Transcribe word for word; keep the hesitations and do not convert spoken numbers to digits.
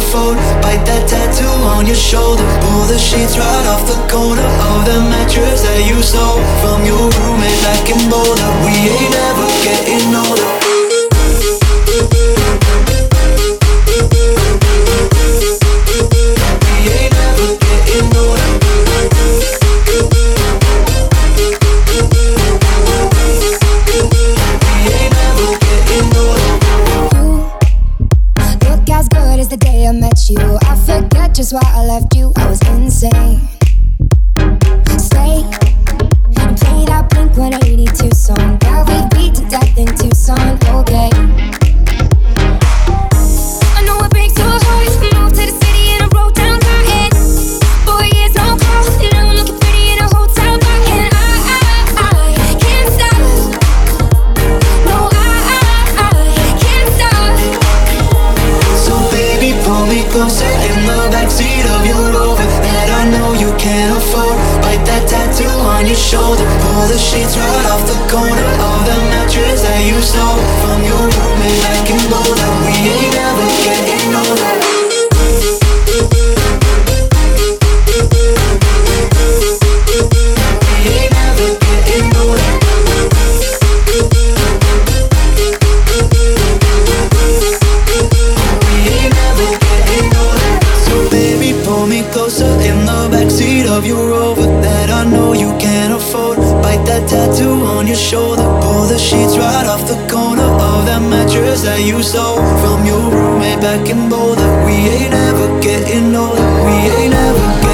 afford. Bite that tattoo on your shoulder. Pull the sheets right off the corner of the mattress that you stole from your roommate back in Boulder. We ain't ever getting older. The day I met you, I forget just why I left you. I was insane. Stay and play that Blink one eighty-two song that we beat to death in Tucson. Okay. I know it breaks your heart. Moved to the city and I wrote down Cotton. Four years on call, and now I'm looking pretty in a hotel bar. And I, I, I can't stop. No, I, I, I can't stop. So baby, pull me closer in the backseat of your Rover that I know you can't afford. Bite that tattoo on your shoulder. Pull the sheets right off the corner of the mattress that you stole from your roommate back in Boulder. We ain't ever getting older. We ain't ever getting older. Pull me closer in the backseat of your Rover that I know you can't afford. Bite that tattoo on your shoulder. Pull the sheets right off the corner of that mattress that you stole from your roommate back in Boulder. We ain't ever getting older. We ain't ever getting older.